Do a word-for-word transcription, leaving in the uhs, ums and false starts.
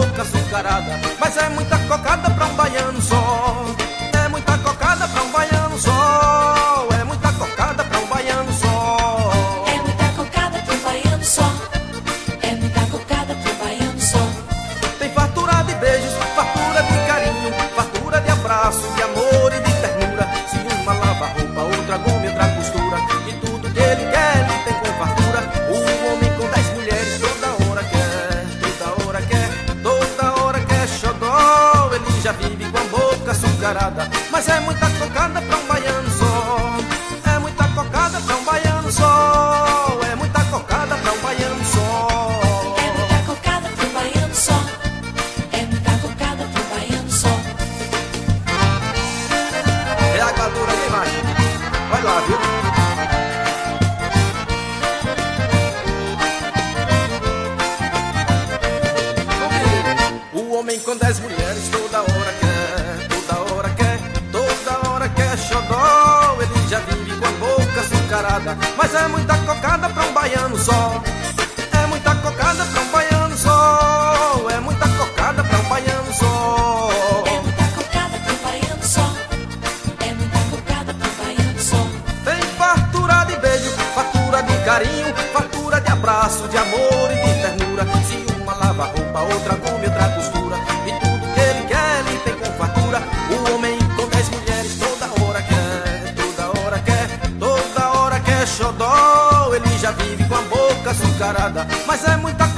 boca açucarada. Mas é muita cocada pra um baiano só. É muita cocada pra um baiano só. É muita cocada pra um baiano só. É muita cocada pra um baiano só. É muita cocada pra um baiano só. Tem fartura de beijos, fartura de carinho, fartura de abraço, de amor e de ternura. Se uma lava a roupa, outra gome, outra costura, e tudo que ele quer, ele tem com fartura. O homem com dez mulheres toda hora quer, toda hora quer, toda hora quer xodó. Ele já vive com a boca açucarada. Mas é muita cocada pra um baiano só. É muita cocada pra um baiano só. É muita cocada pra um baiano só. É muita cocada pra um baiano só. É muita cocada pra um baiano só. É a gladura de imagem. Vai lá, viu? O homem com dez mulheres toda hora quer, toda hora quer, toda hora quer xodó. Ele já vive com a boca açucarada. Mas é muita cocada pra um baiano só. É muita cocada pra um baiano só. É muita cocada pra um baiano só. É muita cocada pra um baiano só. É muita cocada pra um baiano só. Tem fartura de beijo, fartura de carinho, fartura de abraço, de amor e de ternura. Se uma lava a roupa, outra come, outra costura, e tudo que ele quer, ele tem com fartura. O homem com dez mulheres toda hora quer, toda hora quer, toda hora quer xodó. Ele já vive com a boca açucarada. Mas é muita